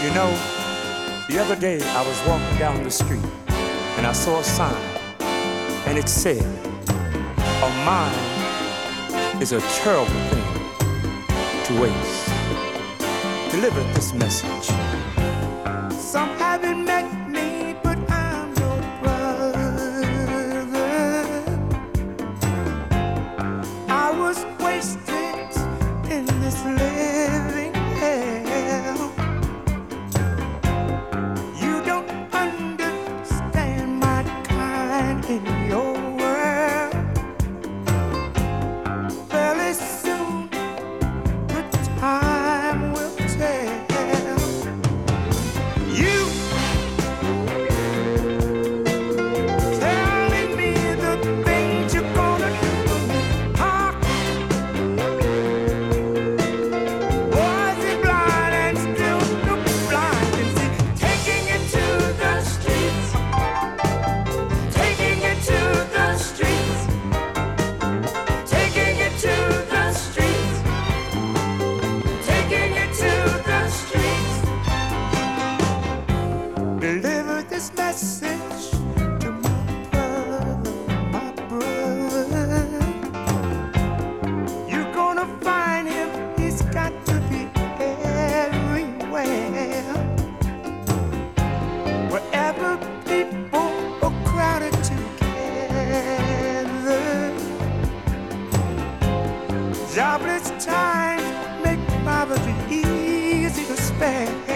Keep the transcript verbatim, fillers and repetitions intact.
You know, the other day I was walking down the street and I saw a sign and it said, "A mind is a terrible thing to waste." Deliver this message. Some haven't met me, but I'm your brother. I was wasted in this living hell. You don't understand my kind in your world. Fairly soon the time will tell. You telling me the things you're gonna do, huh? Was it blind and still look blind and see? Taking it to the streets, taking it to the streets, taking it to the streets, taking it to the streets. Deliver this message to my brother, my brother. You're gonna find him, he's got to be everywhere. Wherever people are crowded together. Jobless times make poverty easy to spare.